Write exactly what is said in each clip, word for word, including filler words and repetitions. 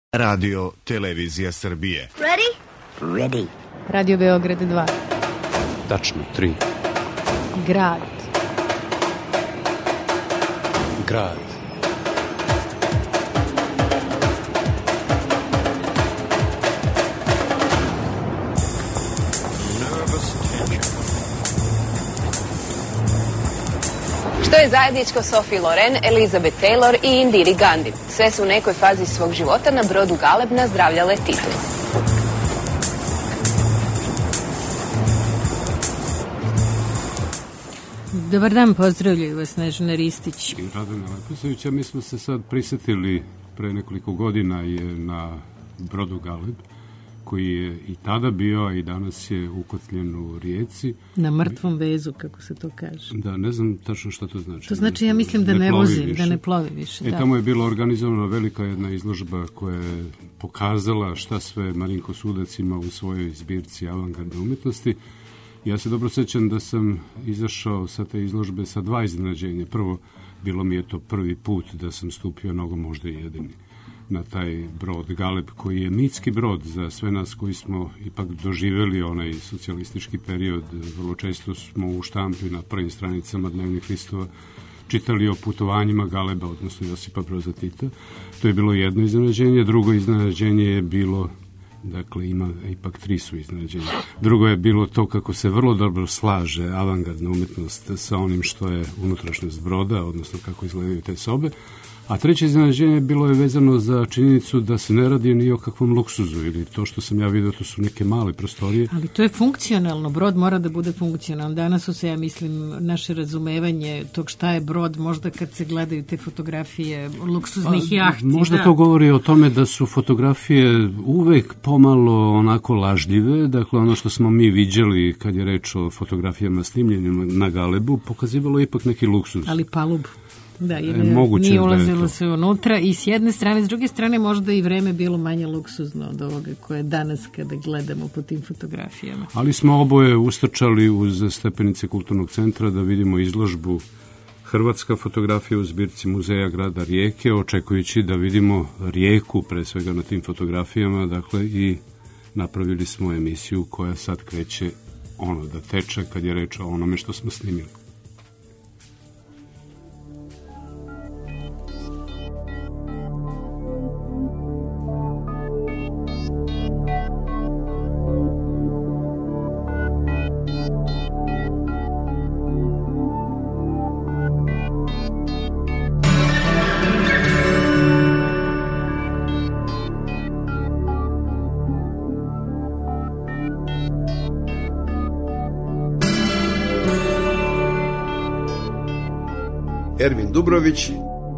Radio Televizija Srbije. Ready? Ready. Radio Beograd dva. Tačno, tri. Grad. Grad. Što je zajedničko Sophie Loren, Elizabeth Taylor i Indiri Gandhi? Sve su u nekoj fazi svog života na brodu Galeb nazdravljale Titus. Dobar dan, pozdravljaju vas Snežana Ristić. Radana Leposavića, mi smo se sad prisetili pre nekoliko godina je na brodu Galeb, koji je i tada bio, a i danas je ukotljen u rijeci. Na mrtvom vezu, kako se to kaže. Da, ne znam tačno šta to znači. To znači, ja mislim da ne, ne vozi, više. da ne plovi više. E, da. Tamo je bila organizovana velika jedna izložba koja je pokazala šta sve Marinko Sudac ima u svojoj zbirci avangardne umetnosti. Ja se dobro sećam da sam izašao sa te izložbe sa dva iznenađenja. Prvo, bilo mi je to prvi put da sam stupio, mnogo možda i jedini, na taj brod Galeb, koji je mitski brod za sve nas koji smo ipak doživeli onaj socijalistički period. Vrlo često smo u štampi na prvim stranicama dnevnih listova čitali o putovanjima Galeba, odnosno Josipa Broza Tita. To je bilo jedno iznenađenje. Drugo iznenađenje je bilo, dakle ima ipak tri su iznenađenja. Drugo je bilo to kako se vrlo dobro slaže avangardna umetnost sa onim što je unutrašnjost broda, odnosno kako izgledaju te sobe. A treće iznenađenje bilo je vezano za činjenicu da se ne radi ni o kakvom luksuzu, ili to što sam ja vidio, to su neke male prostorije. Ali to je funkcionalno, brod mora da bude funkcionalan. Danas su se, ja mislim, naše razumevanje tog šta je brod, možda kad se gledaju te fotografije luksuznih pa, jahti. Možda da. To govori o tome da su fotografije uvek pomalo onako lažljive, dakle ono što smo mi viđali kad je reč o fotografijama snimljenim na Galebu, pokazivalo ipak neki luksuz. Ali palubu. Da, jer Moguće nije ulazilo da se unutra i s jedne strane, s druge strane možda i vreme bilo manje luksuzno od ovoga koje danas kada gledamo po tim fotografijama. Ali smo oboje ustrčali uz stepenice Kulturnog centra da vidimo izložbu Hrvatska fotografija u zbirci Muzeja grada Rijeke, očekujući da vidimo Rijeku pre svega na tim fotografijama, dakle i napravili smo emisiju koja sad kreće ono da teče kad je reč o onome što smo snimili. Ervin Dubrović.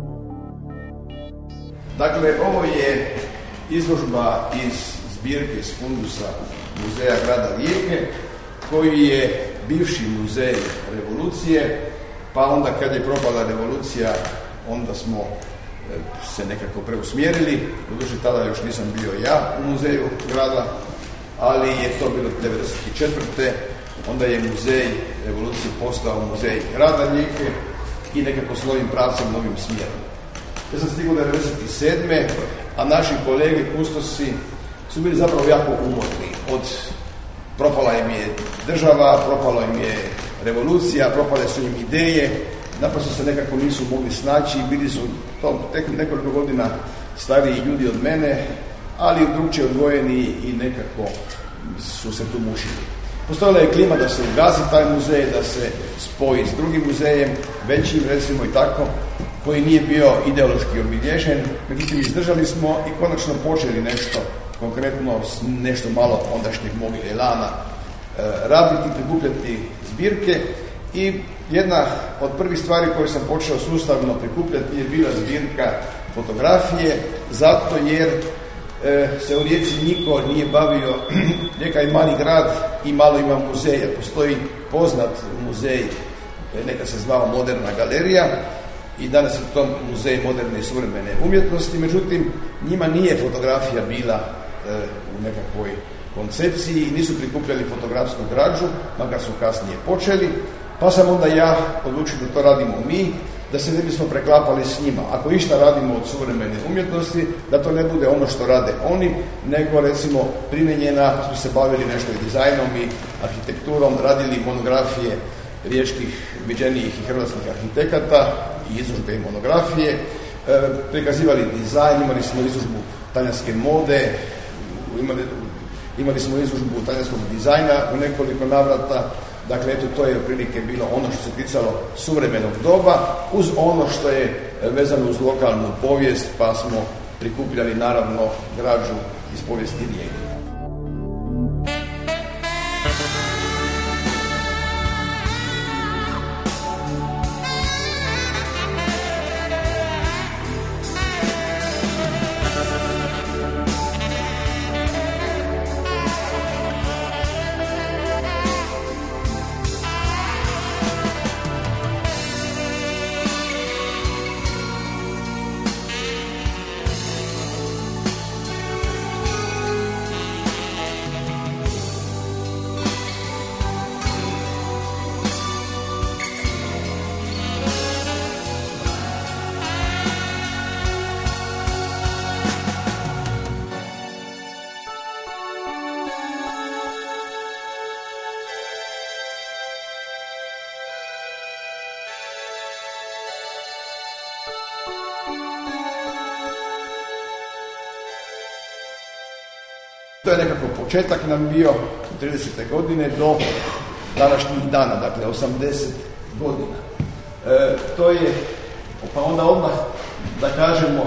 Dakle, ovo je izložba iz zbirke iz fundusa Muzeja grada Rijeke, koji je bivši muzej revolucije, pa onda kad je propala revolucija, onda smo se nekako preusmjerili. Doduše, tada još nisam bio ja u muzeju grada, ali je to bilo devedeset četvrte Onda je muzej revolucije postao muzej grada Rijeke i nekako s novim pravcem, novim smjerom. Ja sam stigao devedeset sedme a naši kolege kustosi su bili zapravo jako umorni. Od propala im je država, propala im je revolucija, propale su im ideje, naprosto se nekako nisu mogli snaći, bili su to tek nekoliko godina stariji ljudi od mene, ali drugčije odvojeni i nekako su se tu mušili. Postojala je klima da se ugasi taj muzej, da se spoji s drugim muzejem, većim recimo i tako, koji nije bio ideološki obilježen, međutim izdržali smo i konačno počeli nešto konkretno, nešto malo ondašnjeg mog elana e, raditi, prikupljati zbirke i jedna od prvih stvari koje sam počeo sustavno prikupljati je bila zbirka fotografije, zato jer e, se u Rijeci niko nije bavio, Rijeka je mali grad i malo ima muzeja. Postoji poznat muzej, neka se zvao Moderna galerija, i danas je to muzej moderne i suvremene umjetnosti, međutim njima nije fotografija bila e, u nekakvoj koncepciji i nisu prikupljali fotografsku građu, makar su kasnije počeli, pa sam onda ja odlučio da to radimo mi da se ne bismo preklapali s njima. Ako išta radimo od suvremene umjetnosti, da to ne bude ono što rade oni, nego recimo primjenjena, smo se bavili nešto i dizajnom i arhitekturom, radili monografije riječkih, viđenijih i hrvatskih arhitekata i izložbe i monografije, e, prikazivali dizajn, imali smo izložbu talijanske mode, imali, imali smo izložbu talijanskog dizajna u nekoliko navrata. Dakle, eto, to je otprilike bilo ono što se ticalo suvremenog doba, uz ono što je vezano uz lokalnu povijest, pa smo prikupljali naravno građu iz povijesti Rijeke. To je nekako početak nam bio tridesete godine do današnjih dana, dakle osamdeset godina. E, to je, pa onda odmah da kažemo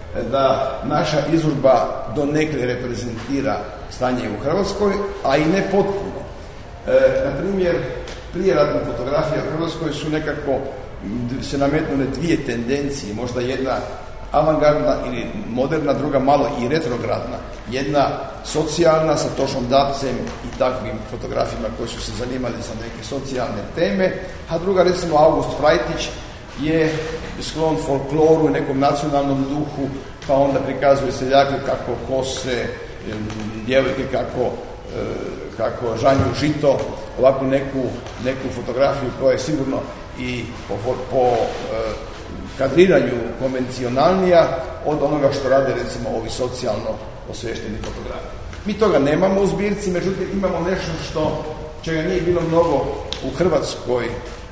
da naša izložba donekle reprezentira stanje u Hrvatskoj, a i ne potpuno. E, na primjer, prijeratna fotografija u Hrvatskoj su nekako se nametnule dvije tendencije, možda jedna avangardna ili moderna, druga malo i retrogradna. Jedna socijalna sa Tošom Dapcem i takvim fotografima koji su se zanimali za neke socijalne teme, a druga, recimo August Frajtić, je sklon folkloru i nekom nacionalnom duhu, pa onda prikazuje seljake kako kose, djevojke kako, kako žanju žito, ovakvu neku, neku fotografiju koja je sigurno i po, po kadriranju konvencionalnija od onoga što rade recimo ovi socijalno osvješteni fotografi. Mi toga nemamo u zbirci, međutim imamo nešto što čega nije bilo mnogo u hrvatskoj,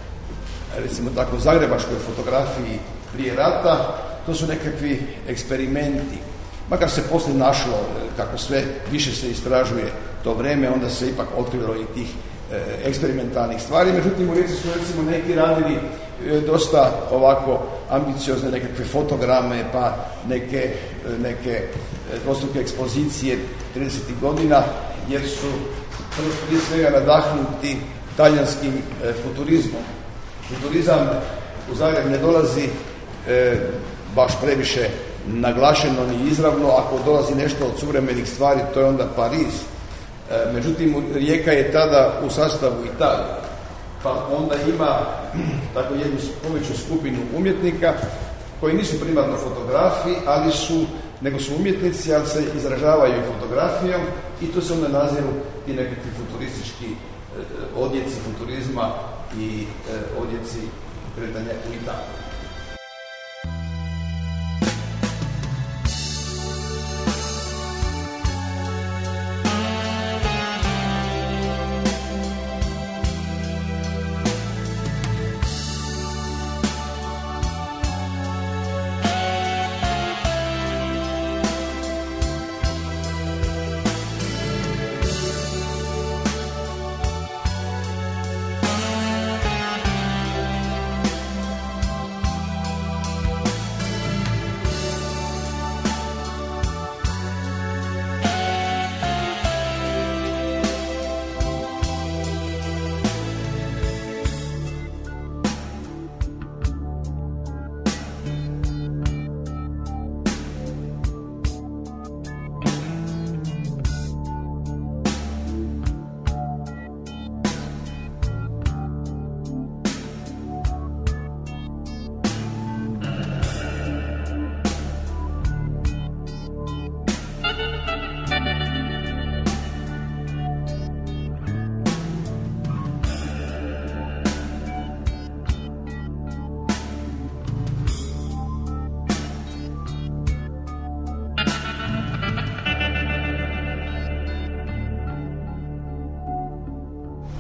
recimo tako zagrebačkoj fotografiji prije rata. To su nekakvi eksperimenti. Makar se poslije našlo, kako sve više se istražuje to vreme, onda se ipak otkrilo i tih e, eksperimentalnih stvari. Međutim, u Rijeci su recimo neki radili e, dosta ovako ambiciozne nekakve fotograme, pa neke, neke dvostruke ekspozicije tridesetih godina, jer su prije svega nadahnuti talijanskim e, futurizmom. Futurizam u Zagreb ne dolazi e, baš previše naglašeno ni izravno. Ako dolazi nešto od suvremenih stvari, to je onda Pariz. E, međutim, Rijeka je tada u sastavu Italije, pa onda ima tako jednu poveću skupinu umjetnika koji nisu primarno fotografi, ali su, nego su umjetnici, ali se izražavaju fotografijom, i tu se onda naziru ti nekakvi futuristički e, odjeci futurizma i e, odjeci kretanja u Italiji.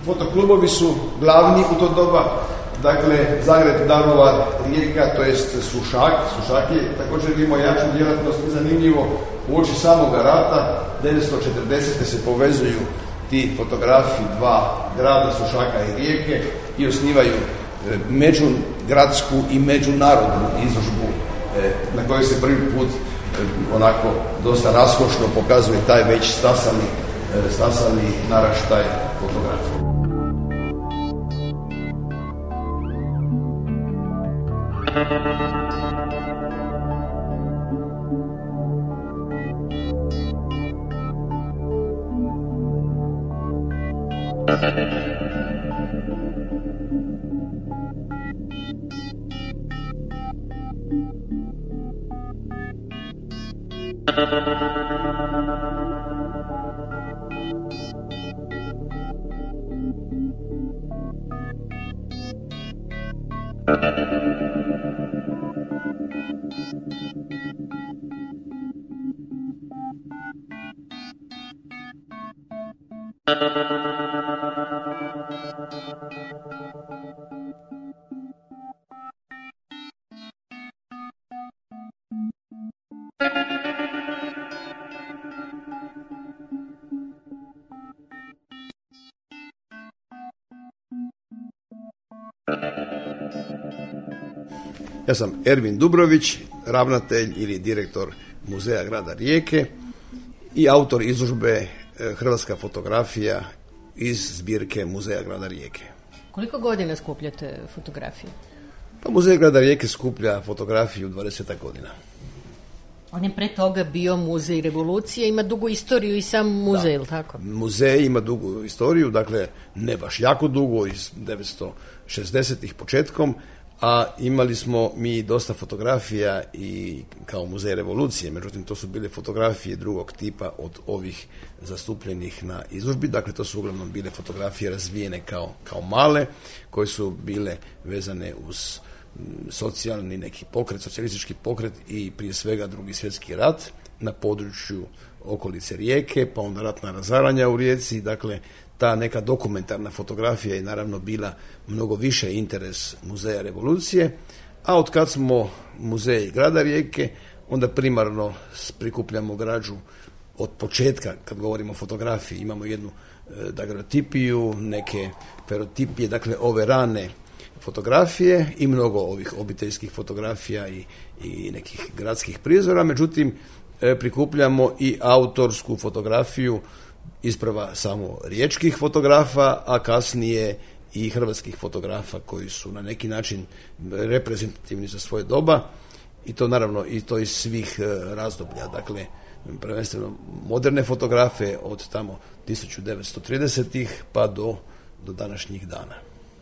fotoklubovi su glavni u to doba, dakle Zagreb, Daruvar, Rijeka, to jest Sušak. Sušak je također imao jaču djelatnost i zanimljivo, uoči samoga rata devetsto četrdesete se povezuju ti fotografi dva grada, Sušaka i Rijeke, i osnivaju međugradsku i međunarodnu izložbu na kojoj se prvi put onako dosta raskošno pokazuje taj već stasani, stasani naraštaj fotografije. Ja sam Ervin Dubrović, ravnatelj ili direktor Muzeja grada Rijeke i autor izložbe Hrvatska fotografija iz zbirke Muzeja grada Rijeke. Koliko godina skupljate fotografije? Pa Muzej grada Rijeke skuplja fotografiju dvadeset godina. On je pre toga bio muzej revolucije, ima dugu istoriju i sam muzej, ili tako? Muzej ima dugu istoriju, dakle ne baš jako dugo, iz devetsto šezdesetih početkom, a imali smo mi dosta fotografija i kao muzej revolucije, međutim to su bile fotografije drugog tipa od ovih zastupljenih na izložbi, dakle to su uglavnom bile fotografije razvijene kao, kao male, koje su bile vezane uz socijalni neki pokret, socijalistički pokret i prije svega Drugi svjetski rat na području okolice Rijeke, pa onda ratna razaranja u Rijeci, dakle ta neka dokumentarna fotografija je naravno bila mnogo više interes Muzeja revolucije, a od kad smo Muzej grada Rijeke, onda primarno prikupljamo građu od početka, kad govorimo o fotografiji, imamo jednu dagrotipiju, neke ferotipije, dakle ove rane fotografije i mnogo ovih obiteljskih fotografija i, i nekih gradskih prizora, međutim prikupljamo i autorsku fotografiju, isprva samo riječkih fotografa, a kasnije i hrvatskih fotografa koji su na neki način reprezentativni za svoje doba, i to naravno i to iz svih razdoblja, dakle prvenstveno moderne fotografe od tamo tisuću devetsto tridesetih pa do, do današnjih dana.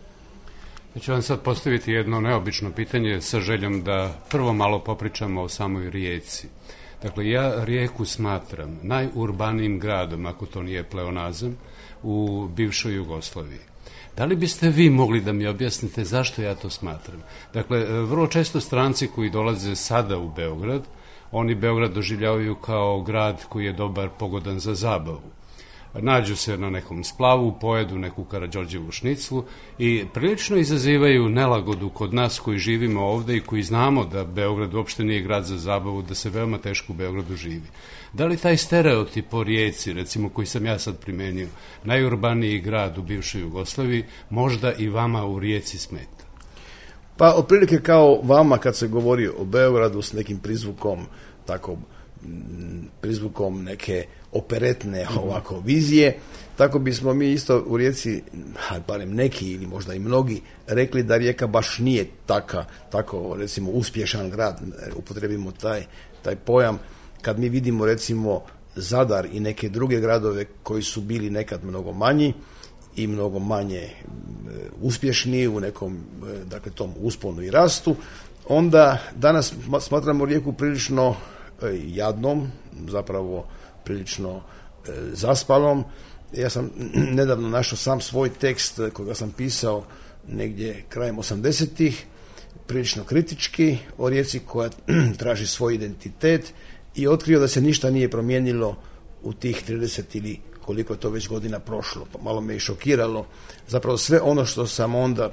Ja ću vam sad postaviti jedno neobično pitanje sa željom da prvo malo popričamo o samoj Rijeci. Dakle, ja Rijeku smatram najurbanijim gradom, ako to nije pleonazam, u bivšoj Jugoslaviji. Da li biste vi mogli da mi objasnite zašto ja to smatram? Dakle, vrlo često stranci koji dolaze sada u Beograd, oni Beograd doživljavaju kao grad koji je dobar, pogodan za zabavu. Nađu se na nekom splavu, pojedu neku Karađorđevu šniclu i prilično izazivaju nelagodu kod nas koji živimo ovde i koji znamo da Beograd uopšte nije grad za zabavu, da se veoma teško u Beogradu živi. Da li taj stereotip o Rijeci, recimo koji sam ja sad primenio, najurbaniji grad u bivšoj Jugoslaviji, možda i vama u Rijeci smeta? Pa otprilike kao vama kad se govori o Beogradu s nekim prizvukom, tako prizvukom neke operetne ovako vizije, tako bismo mi isto u Rijeci, barem neki ili možda i mnogi, rekli da Rijeka baš nije taka, tako recimo uspješan grad, upotrebimo taj, taj pojam, kad mi vidimo recimo Zadar i neke druge gradove koji su bili nekad mnogo manji i mnogo manje uspješni u nekom, dakle, tom usponu i rastu, onda danas smatramo Rijeku prilično jadnom, zapravo prilično e, zaspalom. Ja sam nedavno našao sam svoj tekst koga sam pisao negdje krajem osamdesetih, prilično kritički o Rijeci koja traži svoj identitet i otkrio da se ništa nije promijenilo u tih trideset ili koliko je to već godina prošlo. Pa malo me i šokiralo. Zapravo sve ono što sam onda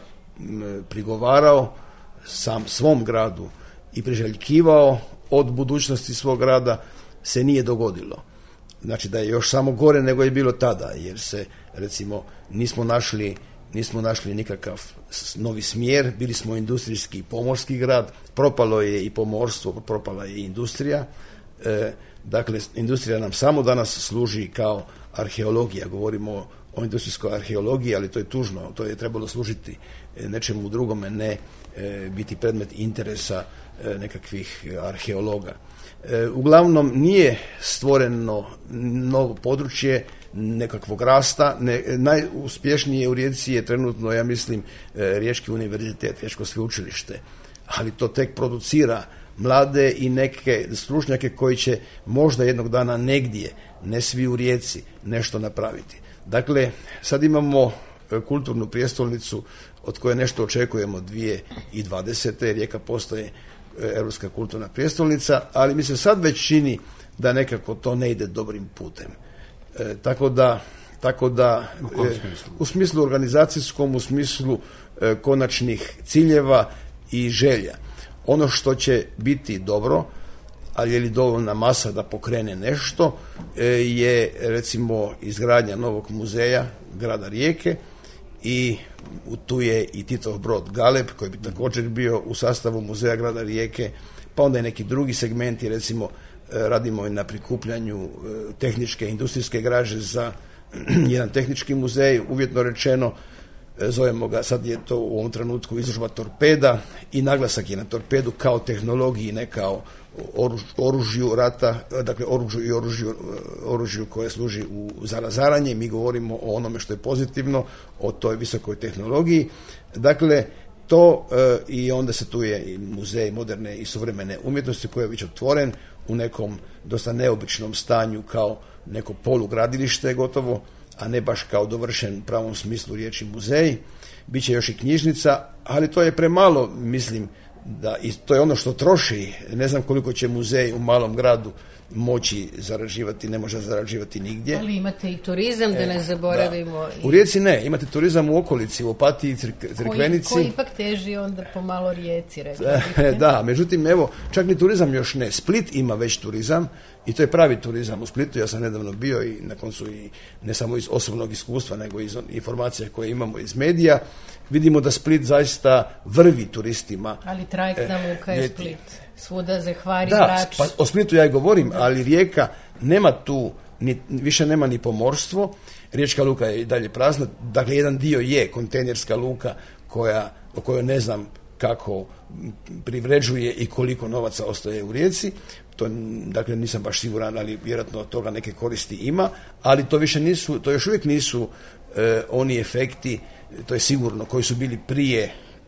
prigovarao sam svom gradu i priželjkivao od budućnosti svog grada se nije dogodilo. Znači da je još samo gore nego je bilo tada, jer se recimo nismo našli nismo našli nikakav novi smjer, bili smo industrijski i pomorski grad, propalo je i pomorstvo, propala je i industrija. E, dakle, industrija nam samo danas služi kao arheologija, govorimo o industrijskoj arheologiji, ali to je tužno, to je trebalo služiti nečemu drugome, ne e, biti predmet interesa e, nekakvih arheologa. E, uglavnom nije stvoreno novo područje nekakvog rasta. Ne, najuspješnije u Rijeci je trenutno, ja mislim, e, Riječki univerzitet, Riječko sveučilište, ali to tek producira mlade i neke stručnjake koji će možda jednog dana negdje, ne svi u Rijeci, nešto napraviti. Dakle, sad imamo kulturnu prijestolnicu od koje nešto očekujemo dvije tisuće dvadesete. Rijeka postaje europska kulturna prijestolnica, ali mi se sad već čini da nekako to ne ide dobrim putem. E, tako da, tako da u, e, u smislu organizacijskom, u smislu e, konačnih ciljeva i želja. Ono što će biti dobro, ali je li dovoljna masa da pokrene nešto, e, je recimo izgradnja novog muzeja grada Rijeke i tu je i Titov brod Galeb koji bi također bio u sastavu muzeja grada Rijeke, pa onda i neki drugi segmenti, recimo radimo i na prikupljanju tehničke industrijske građe za jedan tehnički muzej, uvjetno rečeno, zovemo ga, sad je to u ovom trenutku izložba torpeda i naglasak je na torpedu kao tehnologiji, ne kao oruž, oružju rata, dakle oružju i oružju, oružju koje služi u, za razaranje. Mi govorimo o onome što je pozitivno, o toj visokoj tehnologiji. Dakle, to e, i onda se tu je i muzej moderne i suvremene umjetnosti koji je već otvoren u nekom dosta neobičnom stanju kao neko polugradilište gotovo, a ne baš kao dovršen u pravom smislu riječi muzej. Biće još i knjižnica, ali to je premalo, mislim, da i to je ono što troši. Ne znam koliko će muzej u malom gradu moći zarađivati, ne može zarađivati nigdje. Ali imate i turizam, da ne zaboravimo. Da. U Rijeci ne, imate turizam u okolici, u Opatiji, Crikvenici. Koji, koji ipak teži onda pomalo Rijeci, rekao. Da, međutim, evo, čak ni turizam još ne. Split ima već turizam i to je pravi turizam u Splitu. Ja sam nedavno bio i na koncu i ne samo iz osobnog iskustva, nego iz informacija koje imamo iz medija. Vidimo da Split zaista vrvi turistima. Ali trajektna luka je Split. Svuda zahvari da, Brač. Pa o Splitu ja i govorim, da. Ali Rijeka nema tu, ni, više nema ni pomorstvo. Riječka luka je i dalje prazna. Dakle, jedan dio je kontejnerska luka koja, o kojoj ne znam kako privređuje i koliko novaca ostaje u Rijeci. To, dakle, nisam baš siguran, ali vjerojatno od toga neke koristi ima. Ali to više nisu, to još uvijek nisu e, oni efekti, to je sigurno, koji su bili prije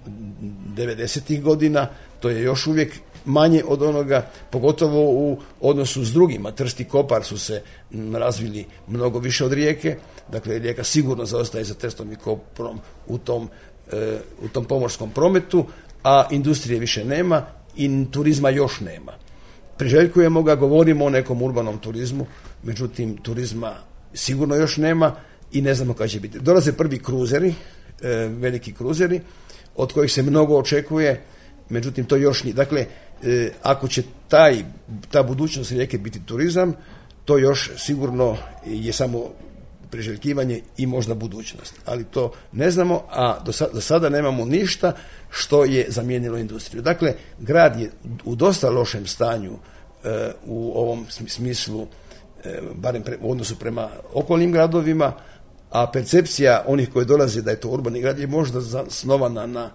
devedesetih godina. To je još uvijek manje od onoga, pogotovo u odnosu s drugima. Trst i Kopar su se razvili mnogo više od Rijeke. Dakle, Rijeka sigurno zaostaje za Trstom i Koprom u tom, e, u tom pomorskom prometu, a industrije više nema i turizma još nema. Priželjkujemo ga, govorimo o nekom urbanom turizmu, međutim turizma sigurno još nema i ne znamo kada će biti. Dolaze prvi kruzeri, e, veliki kruzeri, od kojih se mnogo očekuje, međutim to još nije. Dakle, e, ako će taj, ta budućnost Rijeke biti turizam, to još sigurno je samo priželjkivanje i možda budućnost. Ali to ne znamo, a do sada, do sada nemamo ništa što je zamijenilo industriju. Dakle, grad je u dosta lošem stanju e, u ovom smislu, e, barem pre, u odnosu prema okolnim gradovima, a percepcija onih koji dolaze da je to urbani grad je možda zasnovana na,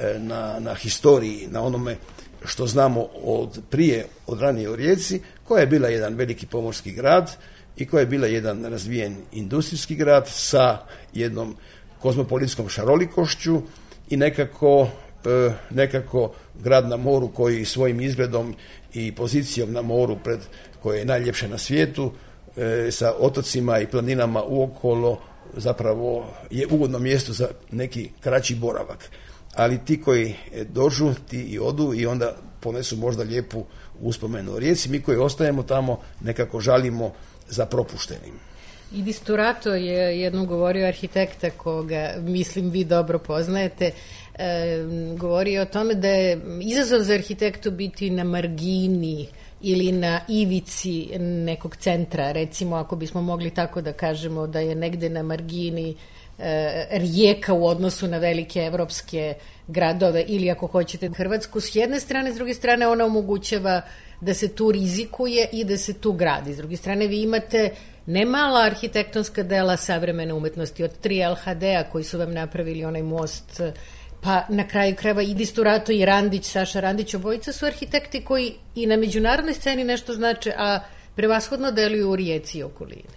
na, na historiji, na onome što znamo od prije, od ranije u Rijeci, koja je bila jedan veliki pomorski grad i koja je bila jedan razvijen industrijski grad sa jednom kozmopolitskom šarolikošću i nekako, e, nekako grad na moru koji svojim izgledom i pozicijom na moru pred, koje je najljepše na svijetu, e, sa otocima i planinama uokolo, zapravo je ugodno mjesto za neki kraći boravak. Ali ti koji dođu, ti i odu i onda ponesu možda lijepu uspomenu o Rijeci. Mi koji ostajemo tamo nekako žalimo za propuštenim. Idis Turato je jednom govorio arhitekta koga, mislim, vi dobro poznajete, e, govorio o tome da je izazov za arhitektu biti na margini ili na ivici nekog centra. Recimo, ako bismo mogli tako da kažemo da je negde na margini e, Rijeka u odnosu na velike evropske gradove ili ako hoćete Hrvatsku s jedne strane, s druge strane ona omogućava da se tu rizikuje i da se tu gradi. S druge strane vi imate ne mala arhitektonska dela savremene umetnosti, od tri el ha de-a koji su vam napravili onaj most, pa na kraju krajeva Idis Turato i Randić, Saša Randić, obojica su arhitekti koji i na međunarodnoj sceni nešto znače, a prevashodno deluju u Rijeci i okolini.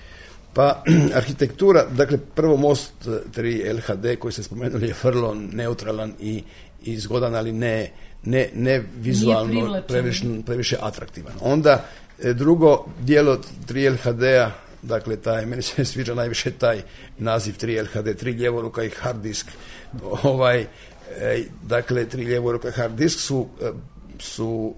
Pa, arhitektura, dakle, prvo most tri el ha de koji ste spomenuli je vrlo neutralan i, i zgodan, ali ne, ne, ne vizualno previše, previše atraktivan. Onda, drugo dijelo tri el ha de-a, dakle, taj, meni se sviđa najviše taj naziv tri el ha de, tri ljevoruka i hard disk. Ovaj, e, dakle, tri ljevoruka i hard disk su, su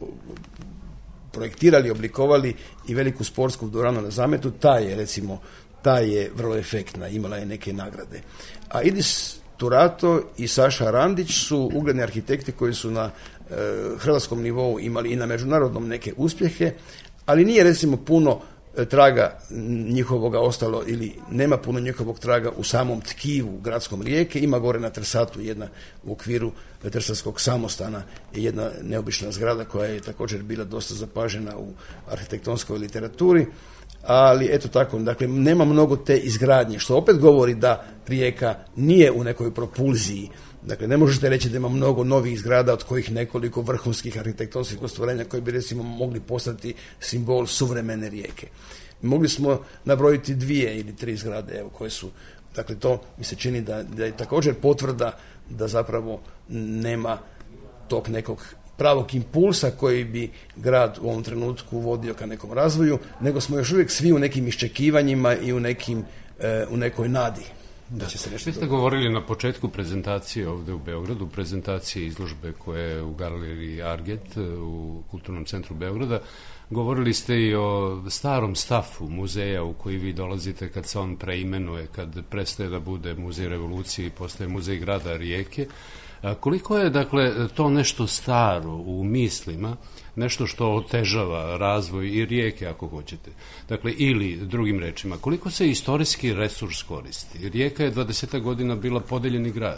projektirali, oblikovali i veliku sportsku dvoranu na Zametu. Ta je, recimo, ta je vrlo efektna, imala je neke nagrade. A Idis Turato i Saša Randić su ugledni arhitekti koji su na e, hrvatskom nivou imali i na međunarodnom neke uspjehe, ali nije, recimo, puno traga njihovoga ostalo ili nema puno njihovog traga u samom tkivu gradskom Rijeke. Ima gore na Trsatu jedna u okviru Trsatskog samostana je jedna neobična zgrada koja je također bila dosta zapažena u arhitektonskoj literaturi, ali eto tako, dakle, nema mnogo te izgradnje, što opet govori da Rijeka nije u nekoj propulziji. Dakle, ne možete reći da ima mnogo novih zgrada od kojih nekoliko vrhunskih arhitektonskih ostvarenja koji bi, recimo, mogli postati simbol suvremene Rijeke. Mogli smo nabrojiti dvije ili tri zgrade, evo, koje su, dakle, to mi se čini da, da je također potvrda da zapravo nema tog nekog pravog impulsa koji bi grad u ovom trenutku vodio ka nekom razvoju, nego smo još uvijek svi u nekim iščekivanjima i u, nekim, e, u nekoj nadi. Da će se nešto Vi ste govorili na početku prezentacije ovde u Beogradu, prezentacije izložbe koje je u galeriji Arget u Kulturnom centru Beograda. Govorili ste i o starom stafu muzeja u koji vi dolazite kad se on preimenuje, kad prestaje da bude muzej revolucije i postaje muzej grada Rijeke. A koliko je, dakle, to nešto staro u mislima, nešto što otežava razvoj i Rijeke, ako hoćete. Dakle, ili, drugim rečima, koliko se istorijski resurs koristi? Rijeka je dvadeset godina bila podeljeni grad.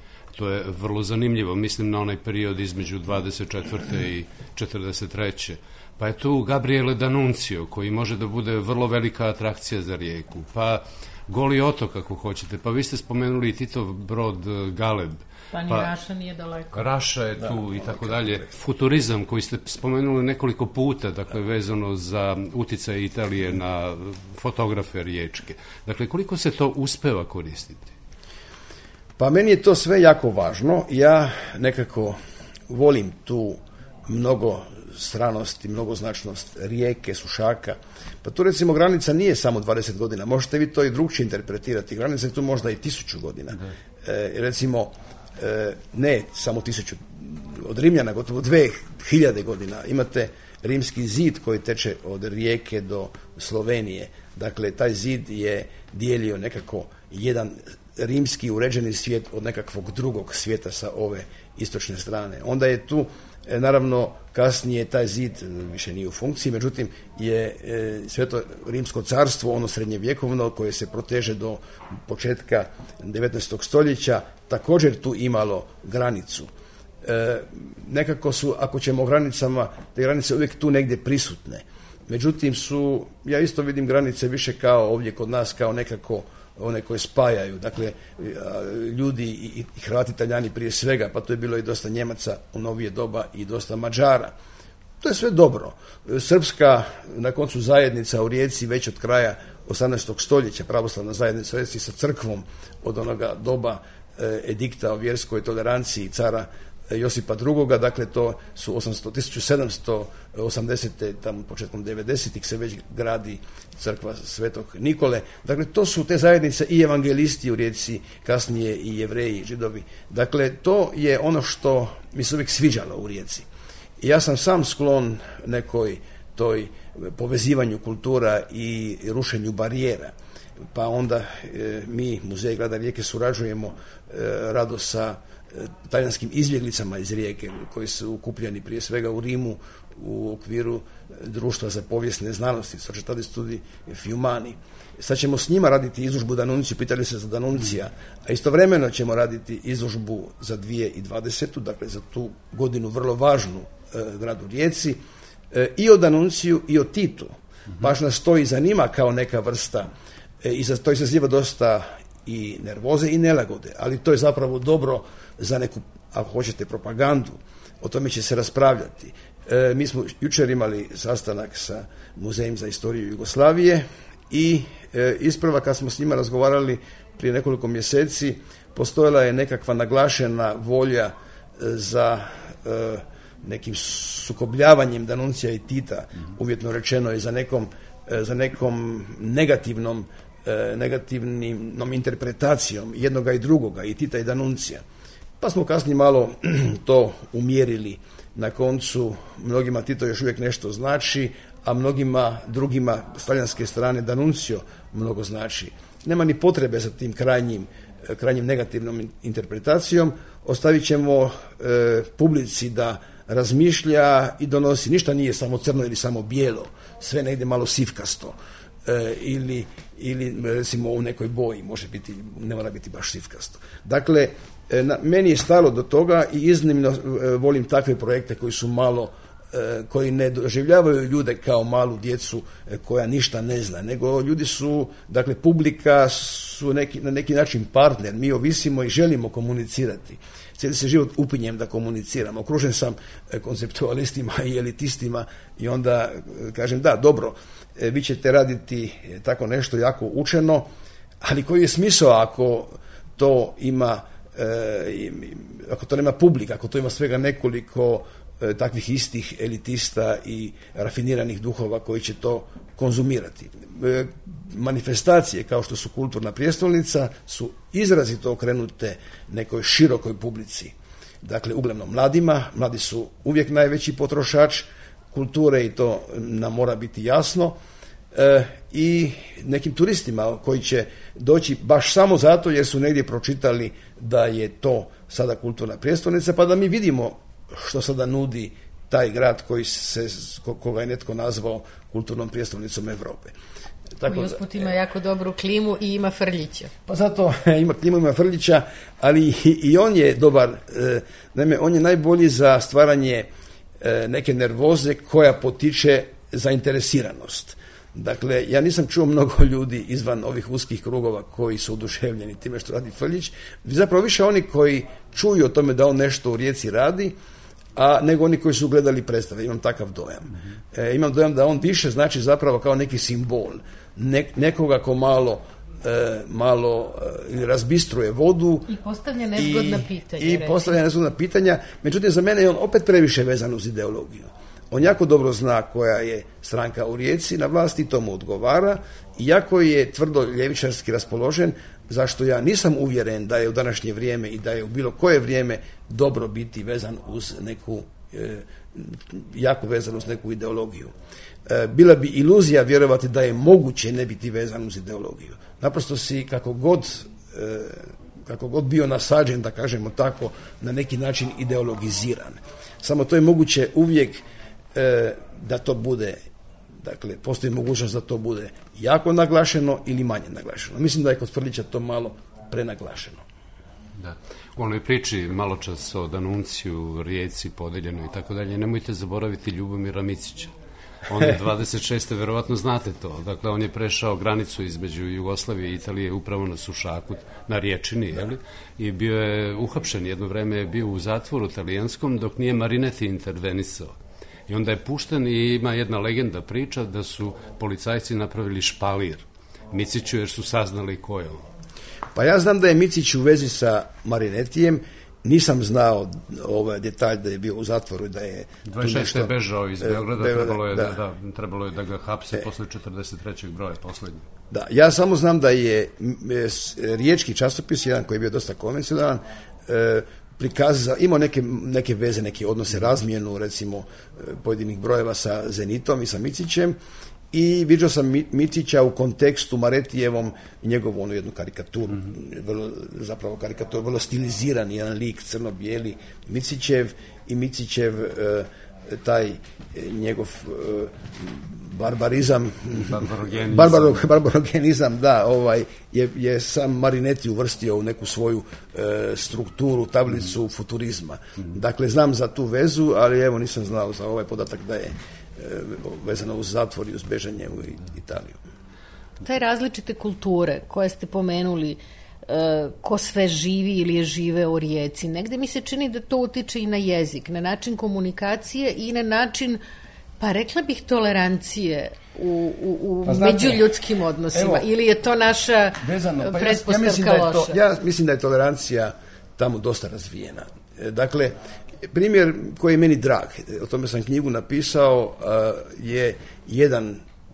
To je vrlo zanimljivo. Mislim na onaj period između dvadeset četvrte i četrdeset treće Pa je tu Gabriele D'Annunzio, koji može da bude vrlo velika atrakcija za Rijeku. Pa Goli otok, ako hoćete. Pa vi ste spomenuli Titov brod Galeb. Pa ni pa, Raša nije daleko. Raša je tu da, i tako dalje. Futurizam koji ste spomenuli nekoliko puta, dakle vezano za uticaj Italije na fotografe riječke. Dakle, koliko se to uspeva koristiti? Pa meni je to sve jako važno. Ja nekako volim tu mnogo stranost i mnogoznačnost Rijeke, Sušaka. Pa tu recimo granica nije samo dvadeset godina. Možete vi to i drugčije interpretirati. Granica je tu možda i tisuću godina. E, recimo, e, ne samo tisuću, od Rimljana gotovo dve hiljade godina. Imate rimski zid koji teče od Rijeke do Slovenije. Dakle, taj zid je dijelio nekako jedan rimski uređeni svijet od nekakvog drugog svijeta sa ove istočne strane. Onda je tu, naravno, kasnije taj zid više nije u funkciji, međutim je e, Sveto Rimsko carstvo, ono srednjevjekovno koje se proteže do početka devetnaestog stoljeća, također tu imalo granicu. E, nekako su, ako ćemo o granicama, te granice uvijek tu negdje prisutne. Međutim su, ja isto vidim granice više kao ovdje kod nas, kao nekako one koje spajaju, dakle ljudi i, i Hrvati, Italijani prije svega, pa to je bilo i dosta Njemaca u novije doba i dosta Mađara. To je sve dobro. Srpska, na koncu, zajednica u Rijeci već od kraja osamnaestog stoljeća, pravoslavna zajednica u Rijeci sa crkvom od onoga doba e, edikta o vjerskoj toleranciji cara Josipa drugoga, dakle to su osamsto, tisuću sedamsto osamdesete tamo početkom devedesetih se već gradi crkva Svetog Nikole. Dakle, to su te zajednice i evangelisti u Rijeci, kasnije i Jevreji, Židovi. Dakle, to je ono što mi se uvijek sviđalo u Rijeci. I ja sam sam sklon nekoj toj povezivanju kultura i rušenju barijera. Pa onda e, mi, Muzej grada Rijeke, surađujemo e, rado sa e, talijanskim izbjeglicama iz Rijeke, koji su okupljeni prije svega u Rimu u okviru Društva za povijesne znanosti, Società Studi Fiumani. Sad ćemo s njima raditi izložbu D'Annunzio, pitali se za D'Annunzia, a istovremeno ćemo raditi izložbu za dvije tisuće dvadesete. Dakle za tu godinu vrlo važnu e, gradu Rijeci, e, i o D'Annunziu i o Titu. Baš nas to i zanima kao neka vrsta, e, i za to izaziva dosta i nervoze i nelagode, ali to je zapravo dobro za neku, ako hoćete, propagandu. O tome će se raspravljati. E, mi smo jučer imali sastanak sa Muzejem za historiju Jugoslavije i e, isprva kad smo s njima razgovarali prije nekoliko mjeseci, postojala je nekakva naglašena volja e, za e, nekim sukobljavanjem D'Annunzia i Tita, uvjetno rečeno, i za nekom, e, za nekom negativnom e, negativnom interpretacijom jednoga i drugoga, i Tita i D'Annunzia. Pa smo kasnije malo to umjerili. Na koncu mnogima Tito još uvijek nešto znači, a mnogima drugima s talijanske strane D'Annunzio mnogo znači. Nema ni potrebe za tim krajnjim, krajnjim negativnom interpretacijom. Ostavit ćemo e, publici da razmišlja i donosi. Ništa nije samo crno ili samo bijelo, sve negdje malo sivkasto. E, ili, ili recimo u nekoj boji, može biti, ne mora biti baš sivkasto. Dakle, e, na, meni je stalo do toga i iznimno e, volim takve projekte koji su malo, e, koji ne doživljavaju ljude kao malu djecu e, koja ništa ne zna, nego ljudi su, dakle, publika su neki, na neki način partner, mi ovisimo i želimo komunicirati. Cijeli se život upinjem da komuniciramo. Okružen sam konceptualistima i elitistima i onda kažem da, dobro, vi ćete raditi tako nešto jako učeno, ali koji je smisao ako to ima, ako to nema publika, ako to ima svega nekoliko takvih istih elitista i rafiniranih duhova koji će to konzumirati. Manifestacije kao što su Kulturna prijestolnica su izrazito okrenute nekoj širokoj publici. Dakle, uglavnom mladima, mladi su uvijek najveći potrošač kulture i to nam mora biti jasno, e, i nekim turistima koji će doći baš samo zato jer su negdje pročitali da je to sada Kulturna prijestolnica, pa da mi vidimo što sada nudi taj grad koji se, koga je netko nazvao kulturnom prijestolnicom Europe. Koji usput ima jako dobru klimu i ima Frljića. Pa zato ima klimu, ima Frljića, ali i, i on je dobar, e, naime, on je najbolji za stvaranje e, neke nervoze koja potiče zainteresiranost. Dakle, ja nisam čuo mnogo ljudi izvan ovih uskih krugova koji su oduševljeni time što radi Frljić, zapravo više oni koji čuju o tome da on nešto u Rijeci radi, a nego oni koji su gledali predstave. Imam takav dojam. E, imam dojam da on više znači zapravo kao neki simbol. Ne, nekoga ko malo, e, malo e, razbistruje vodu. I postavlja nezgodna pitanja. I, i postavlja nezgodna pitanja. Međutim, za mene je on opet previše vezan uz ideologiju. On jako dobro zna koja je stranka u Rijeci na vlasti, to mu odgovara. Iako je tvrdo ljevičarski raspoložen, zašto ja nisam uvjeren da je u današnje vrijeme i da je u bilo koje vrijeme dobro biti vezan uz neku, e, jako vezan uz neku ideologiju. E, bila bi iluzija vjerovati da je moguće ne biti vezan uz ideologiju. Naprosto si kako god, e, kako god bio nasađen, da kažemo tako, na neki način ideologiziran. Samo to je moguće uvijek e, da to bude, dakle, postoji mogućnost da to bude jako naglašeno ili manje naglašeno. Mislim da je kod Frljića to malo prenaglašeno. Da. U onoj priči malo čas o D'Annunziu, Rijeci, podeljeno i tako dalje, nemojte zaboraviti Ljubomira Micića. On je dvadeset šeste verovatno znate to. Dakle, on je prešao granicu između Jugoslavije i Italije upravo na Sušaku, na Riječini, jeli? I bio je uhapšen. Jedno vreme je bio u zatvoru talijanskom dok nije Marinetti intervenisao. I onda je pušten i ima jedna legenda priča da su policajci napravili špalir Miciću jer su saznali ko je on. Pa ja znam da je Micić u vezi sa Marinettijem, nisam znao ovaj detalj da je bio u zatvoru i da je dvadeset šeste je bežao iz Beograda, Beograda, trebalo je da, da, da, trebalo je da ga hapse e, posle četrdeset trećeg broja poslednji. Da, ja samo znam da je riječki časopis, jedan koji je bio dosta konvencionalan, e, prikazao, imao neke, neke veze, neke odnose, razmjenu recimo pojedinih brojeva sa Zenitom i sa Micićem, i vidio sam Micića u kontekstu Maretijevom i njegovu onu jednu karikaturu, mm-hmm. vrlo, zapravo karikaturu, vrlo stiliziran jedan lik, crno-bijeli Micićev i Micićev e, taj njegov e, barbarizam, barbarogenizam, barbaro, barbarogenizam, da, ovaj, je, je sam Marinetti uvrstio u neku svoju e, strukturu, tablicu mm-hmm. futurizma. Mm-hmm. Dakle, znam za tu vezu, ali evo nisam znao za ovaj podatak da je vezano uz zatvor i uz bežanje u Italiju. Te različite kulture koje ste pomenuli, ko sve živi ili je živeo u Rijeci, negde mi se čini da to utiče i na jezik, na način komunikacije i na način, pa rekla bih, tolerancije u, u, u pa znate, međuljudskim odnosima, evo, ili je to naša vezano, pa pretpostavka ja, ja loša? To, ja mislim da je tolerancija tamo dosta razvijena. Dakle, primjer koji je meni drag, o tome sam knjigu napisao, je jedan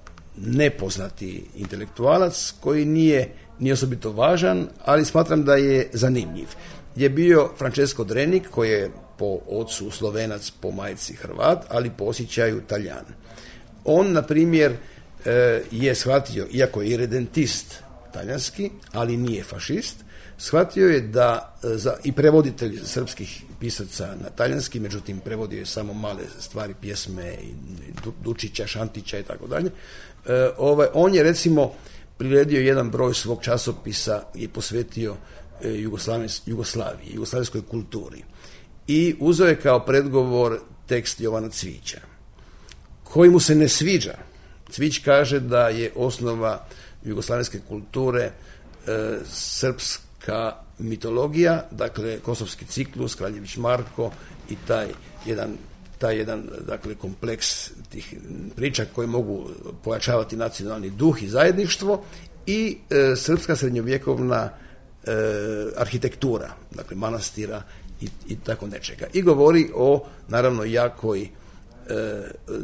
nepoznati intelektualac koji nije, nije osobito važan, ali smatram da je zanimljiv. Je bio Francesco Drenik, koji je po ocu Slovenac, po majci Hrvat, ali po osjećaju Taljan. On, na primjer, je shvatio, iako je i redentist talijanski, ali nije fašist, shvatio je da, za, i prevoditelj srpskih pisaca na talijanski, međutim prevodio je samo male stvari, pjesme, Dučića, Šantića i tako dalje. On je recimo priredio jedan broj svog časopisa i posvetio Jugoslaviji, jugoslavijskoj kulturi. I uzeo je kao predgovor tekst Jovana Cvijića, koji mu se ne sviđa. Cvijić kaže da je osnova jugoslavenske kulture e, srpska mitologija, dakle Kosovski ciklus, Kraljević Marko i taj jedan, taj jedan dakle, kompleks tih priča koji mogu pojačavati nacionalni duh i zajedništvo, i e, srpska srednjovjekovna e, arhitektura, dakle manastira i, i tako nečega. I govori o, naravno, jakoj E,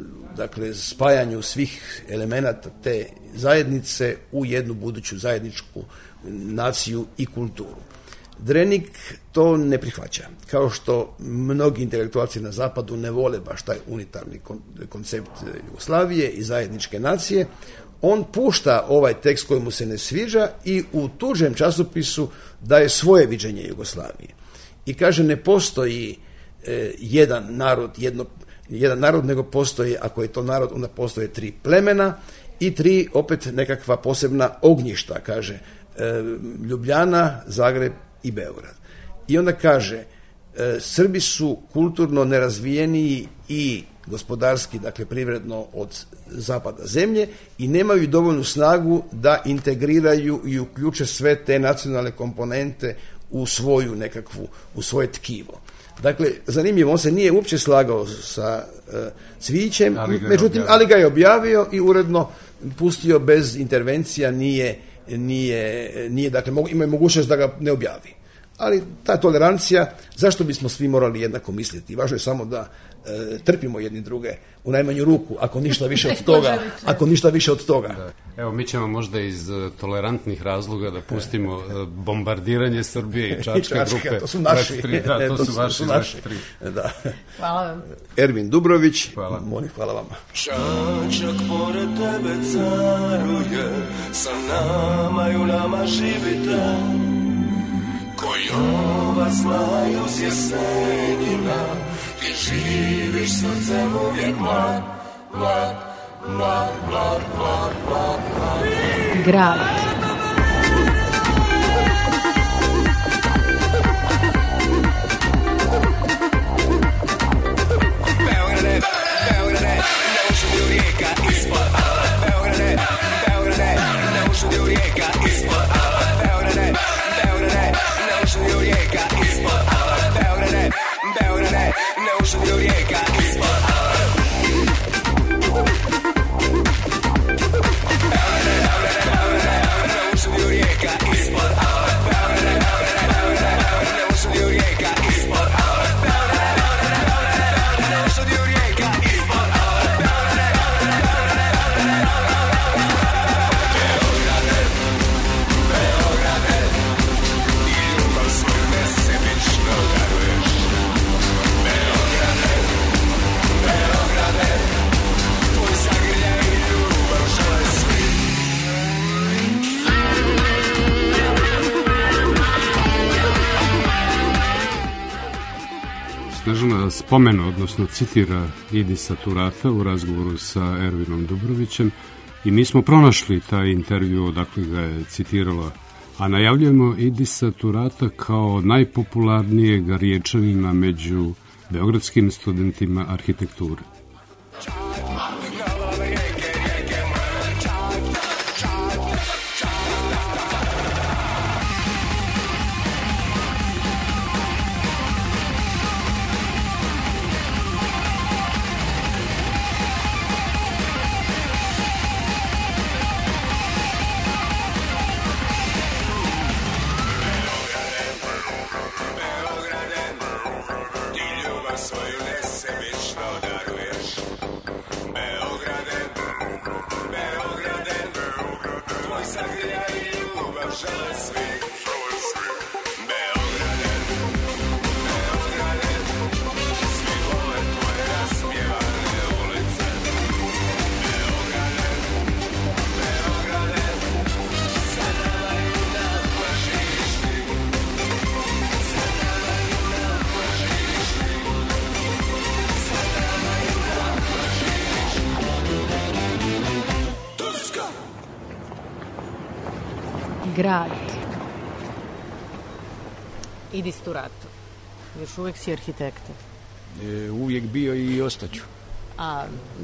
dakle spajanju svih elemenata te zajednice u jednu buduću zajedničku naciju i kulturu. Drenik to ne prihvaća, kao što mnogi intelektualci na zapadu ne vole baš taj unitarni koncept Jugoslavije i zajedničke nacije. On pušta ovaj tekst koji mu se ne sviđa i u tuđem časopisu daje svoje viđenje Jugoslavije i kaže, ne postoji e, jedan narod, jedno jedan narod, nego postoji, ako je to narod, onda postoje tri plemena i tri opet nekakva posebna ognjišta, kaže, e, Ljubljana, Zagreb i Beograd. I onda kaže, e, Srbi su kulturno nerazvijeniji i gospodarski, dakle privredno, od zapada zemlje i nemaju dovoljnu snagu da integriraju i uključe sve te nacionalne komponente u svoju nekakvu, u svoje tkivo. Dakle, zanimljivo, on se nije uopće slagao sa uh, Cvijićem, ali međutim, ali ga je objavio i uredno pustio bez intervencija, nije, nije, nije dakle, mogu, ima mogućnost da ga ne objavi. Ali ta tolerancija, zašto bismo svi morali jednako misliti? Važno je samo da e, trpimo jedni druge u najmanju ruku, ako ništa više od toga. Ako ništa više od toga. Da. Evo, mi ćemo možda iz tolerantnih razloga da pustimo bombardiranje Srbije i Čačka, I Čačka grupe. To su naši. Tri, da, to, to su, su vaši. naši. Da. Hvala vam. Ervin Dubrović. Hvala. Moni, hvala vama. Čačak pored tebe caruje, sa nama i u nama živite. Kojova znaju s jesenjina, ti živiš srcem uvijek mlad, mlad, mlad, mlad, mlad, mlad, mlad. Grad. Beograde, Beograde, ne ušudio rijeka ispod Ala. Beograde, Beograde, ne ušudio rijeka ispod Ala. Beograde, Beograde, ne ušudio rijeka ispod Ala. Beograde, Beograde, ne ušudio rijeka ispod Ala. Beograde, Beograde, Beograde, Snežana spomena, odnosno citira Idisa Turata u razgovoru sa Ervinom Dubrovićem i mi smo pronašli taj intervju odakle ga je citirala, a najavljujemo Idisa Turata kao najpopularnijeg Riječanina među beogradskim studentima arhitekture. Grad. Idis Turato. Još uvijek si arhitekta. E, uvijek bio i ostaću. A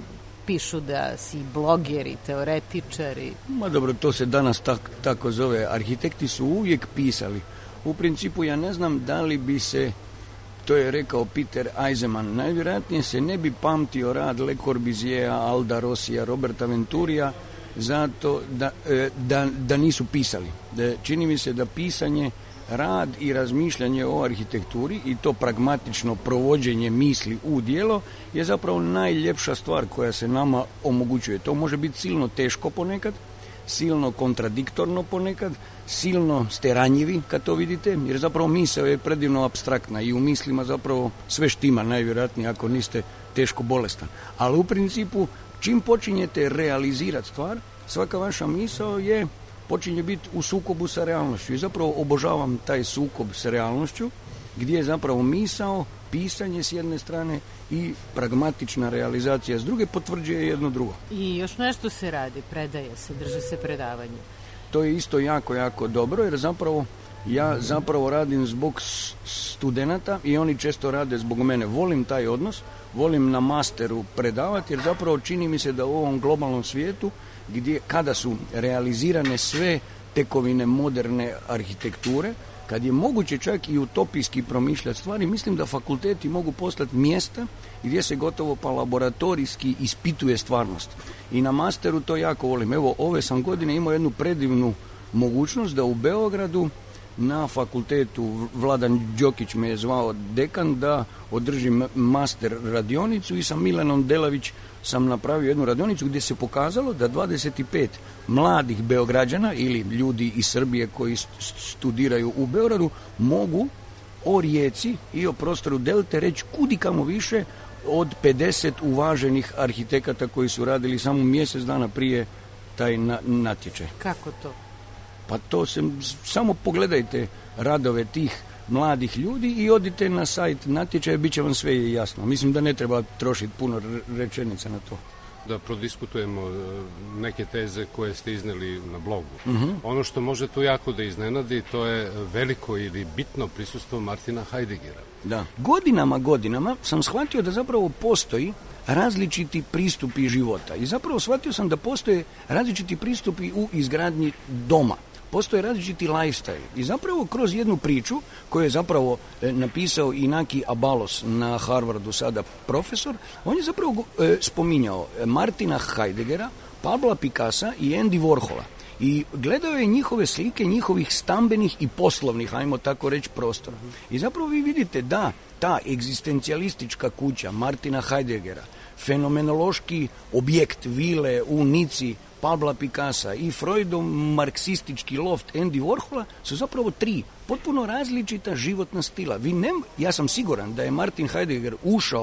pišu da si bloger i teoretičar i... Ma dobro, to se danas tak, tako zove. Arhitekti su uvijek pisali. U principu ja ne znam da li bi se, to je rekao Peter Eisenman, najvjerojatnije se ne bi pamtio rad Le Corbusiera, Alda Rossija, Roberta Venturija, zato da, da, da nisu pisali. Da, čini mi se da pisanje, rad i razmišljanje o arhitekturi i to pragmatično provođenje misli u djelo je zapravo najljepša stvar koja se nama omogućuje. To može biti silno teško ponekad, silno kontradiktorno ponekad, silno ste ranjivi kad to vidite, jer zapravo misao je predivno apstraktna i u mislima zapravo sve štima najvjerojatnije ako niste teško bolestan. Ali u principu čim počinjete realizirati stvar, svaka vaša misao je počinje biti u sukobu sa realnošću i zapravo obožavam taj sukob sa realnošću gdje je zapravo misao, pisanje s jedne strane i pragmatična realizacija s druge potvrđuje jedno drugo. I još nešto se radi, predaje se, drže se predavanje. To je isto jako, jako dobro jer zapravo ja zapravo radim zbog studenata i oni često rade zbog mene. Volim taj odnos, volim na masteru predavati jer zapravo čini mi se da u ovom globalnom svijetu gdje kada su realizirane sve tekovine moderne arhitekture, kad je moguće čak i utopijski promišljati stvari, mislim da fakulteti mogu postati mjesta gdje se gotovo pa laboratorijski ispituje stvarnost. I na masteru to jako volim. Evo, ove sam godine imao jednu predivnu mogućnost da u Beogradu na fakultetu Vladan Đokić me je zvao dekan da održim master radionicu i sa Milanom Delavić sam napravio jednu radionicu gdje se pokazalo da dvadeset pet mladih Beograđana ili ljudi iz Srbije koji studiraju u Beogradu mogu o Rijeci i o prostoru Delte reći kudikamo više od pedeset uvaženih arhitekata koji su radili samo mjesec dana prije taj na, natječaj. Kako to? Pa to se, samo pogledajte radove tih mladih ljudi i odite na sajt natječaja, bit će vam sve jasno. Mislim da ne treba trošiti puno rečenica na to. Da prodiskutujemo neke teze koje ste izneli na blogu. Uh-huh. Ono što može tu jako da iznenadi, to je veliko ili bitno prisustvo Martina Heideggera. Da. Godinama, godinama sam shvatio da zapravo postoji različiti pristupi života. I zapravo shvatio sam da postoje različiti pristupi u izgradnji doma. Postoje različiti lifestyle. I zapravo kroz jednu priču koju je zapravo e, napisao Inaki Abalos na Harvardu, sada profesor, on je zapravo e, spominjao Martina Heideggera, Pabla Picassa i Andy Warhola. I gledao je njihove slike, njihovih stambenih i poslovnih, ajmo tako reći, prostora. I zapravo vi vidite da ta egzistencijalistička kuća Martina Heideggera, fenomenološki objekt vile u Nici Pabla Picassa i Freudov marksistički loft Andy Warhola su zapravo tri potpuno različita životna stila. Vi ne, ja sam siguran da je Martin Heidegger ušao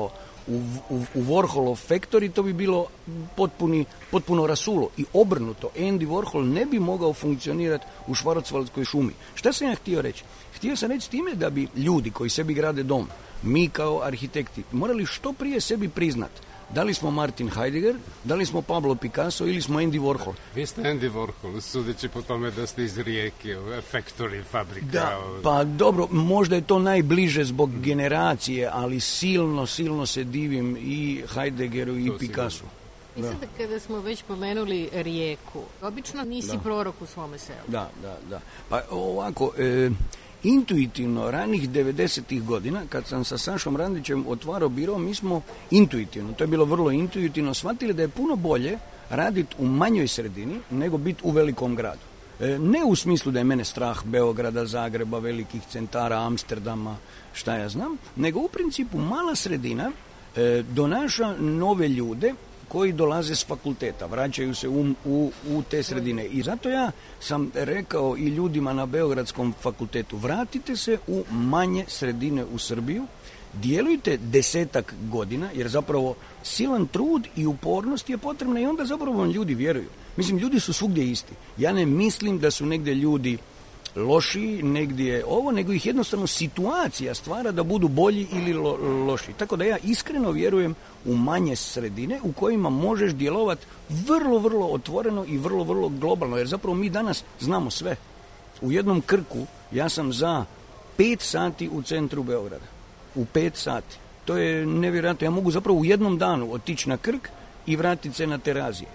u, u, u Warholov Factory, to bi bilo potpuni, potpuno rasulo. I obrnuto, Andy Warhol ne bi mogao funkcionirati u Švarcvaldskoj šumi. Šta sam ja htio reći? Htio sam reći time da bi ljudi koji sebi grade dom, mi kao arhitekti, morali što prije sebi priznati da li smo Martin Heidegger, da li smo Pablo Picasso ili smo Andy Warhol. Vi ste Andy Warhol, sudeći po tome da ste iz Rijeke, Factory, fabrika. Da, pa dobro, možda je to najbliže zbog generacije, ali silno, silno se divim i Heideggeru i Picassu. I sad kada smo već pomenuli Rijeku, obično nisi da. prorok u svome selu. Da, da, da. Pa ovako, e, intuitivno, ranih devedesetih godina, kad sam sa Sašom Randićem otvarao biro, mi smo intuitivno, to je bilo vrlo intuitivno, shvatili da je puno bolje raditi u manjoj sredini nego biti u velikom gradu. E, ne u smislu da je mene strah Beograda, Zagreba, velikih centara, Amsterdama, šta ja znam, nego u principu mala sredina e, donaša nove ljude koji dolaze s fakulteta, vraćaju se u, u, u te sredine. I zato ja sam rekao i ljudima na Beogradskom fakultetu, vratite se u manje sredine u Srbiju, djelujte desetak godina, jer zapravo silan trud i upornost je potrebna i onda zapravo vam ljudi vjeruju. Mislim, ljudi su svugdje isti. Ja ne mislim da su negdje ljudi lošiji, negdje ovo, nego ih jednostavno situacija stvara da budu bolji ili lo, lošiji. Tako da ja iskreno vjerujem u manje sredine u kojima možeš djelovati vrlo, vrlo otvoreno i vrlo, vrlo globalno, jer zapravo mi danas znamo sve. U jednom Krku ja sam za pet sati u centru Beograda. U pet sati. To je nevjerojatno. Ja mogu zapravo u jednom danu otići na Krk i vratiti se na Terazije.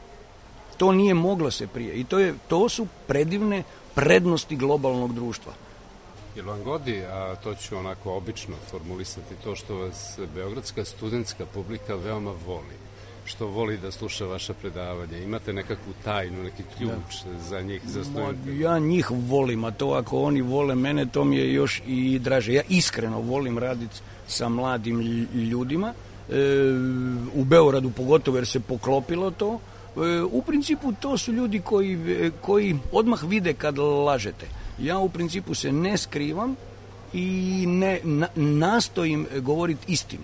To nije moglo se prije. I to, je, to su predivne prednosti globalnog društva. Jel vam godi, a to ću onako obično formulisati, to što vas beogradska studentska publika veoma voli, što voli da sluša vaša predavanja, imate nekakvu tajnu, neki ključ da. za njih, za studente? Ja njih volim, a to ako oni vole mene, to mi je još i draže. Ja iskreno volim raditi sa mladim ljudima, e, u Beogradu pogotovo jer se poklopilo to. U principu to su ljudi koji, koji odmah vide kad lažete. Ja u principu se ne skrivam i ne na, nastojim govoriti istinu.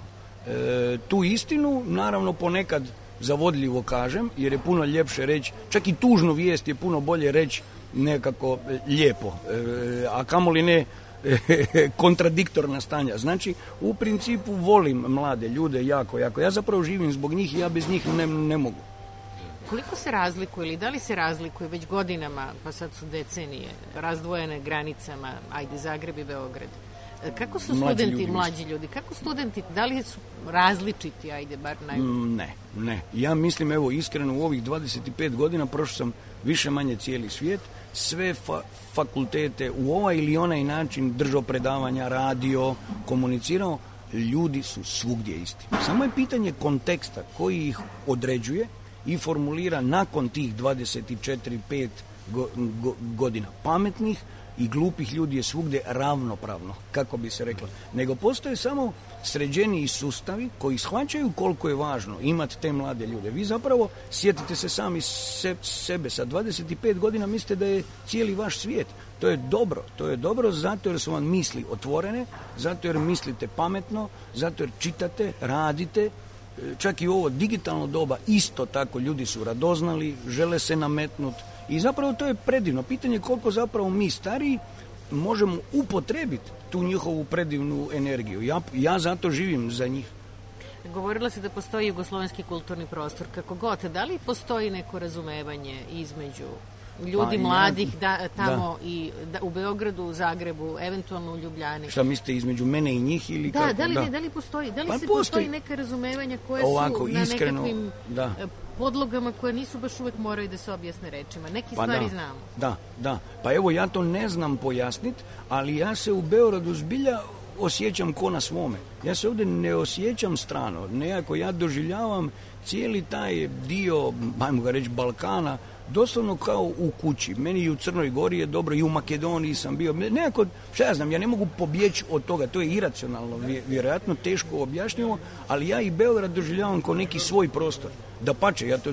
E, tu istinu naravno ponekad zavodljivo kažem, jer je puno ljepše reći, čak i tužnu vijest je puno bolje reći nekako lijepo, e, a kamoli ne kontradiktorna stanja. Znači, u principu volim mlade ljude jako, jako. Ja zapravo živim zbog njih i ja bez njih ne, ne mogu. Koliko se razlikuje ili da li se razlikuje već godinama, pa sad su decenije, razdvojene granicama, ajde Zagreb i Beograd? Kako su mlađi studenti, ljudi, mlađi ljudi, kako studenti, da li su različiti, ajde bar naj... Ne, ne. Ja mislim, evo, iskreno, u ovih dvadeset pet godina prošao sam više manje cijeli svijet, sve fa- fakultete u ovaj ili onaj način držao predavanja, radio, komunicirao, ljudi su svugdje isti. Samo je pitanje konteksta koji ih određuje i formulira nakon tih dvadeset četiri pet go, go, godina. Pametnih i glupih ljudi je svugdje ravnopravno, kako bi se reklo. Nego postoje samo sređeniji sustavi koji shvaćaju koliko je važno imati te mlade ljude. Vi zapravo sjetite se sami se, sebe sa dvadeset pet godina, mislite da je cijeli vaš svijet. To je dobro, to je dobro zato jer su vam misli otvorene, zato jer mislite pametno, zato jer čitate, radite. Čak i u ovo digitalno doba isto tako ljudi su radoznali, žele se nametnuti i zapravo to je predivno. Pitanje je koliko zapravo mi stariji možemo upotrebiti tu njihovu predivnu energiju. Ja, ja zato živim za njih. Govorila se da postoji jugoslovenski kulturni prostor. Kako god, da li postoji neko razumevanje između ljudi pa, mladih ja, da, tamo da. i da, u Beogradu, u Zagrebu, eventualno u Ljubljani? Šta mislite, između mene i njih ili da, kako? Da, li, da. Ne, da li postoji, da li pa se postoji. postoji neka razumevanja koje Ovako, su na iskreno, nekakvim da. podlogama koje nisu baš uvek moraju da se objasne rečima. Neki pa stvari da, znamo. Da, da. Pa evo, ja to ne znam pojasniti, ali ja se u Beogradu zbilja osjećam ko na svome. Ja se ovdje ne osjećam strano. Nekako ja doživljavam cijeli taj dio, ajmo ga reći, Balkana, doslovno kao u kući. Meni i u Crnoj Gori je dobro, i u Makedoniji sam bio. Nekako, šta ja znam, ja ne mogu pobjeći od toga. To je iracionalno, vjerojatno teško objašnjivo, ali ja i Beograd doživljavam kao neki svoj prostor. Dapače, ja to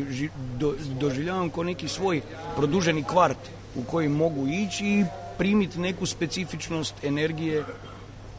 doživljavam kao neki svoj produženi kvart u koji mogu ići i primiti neku specifičnost energije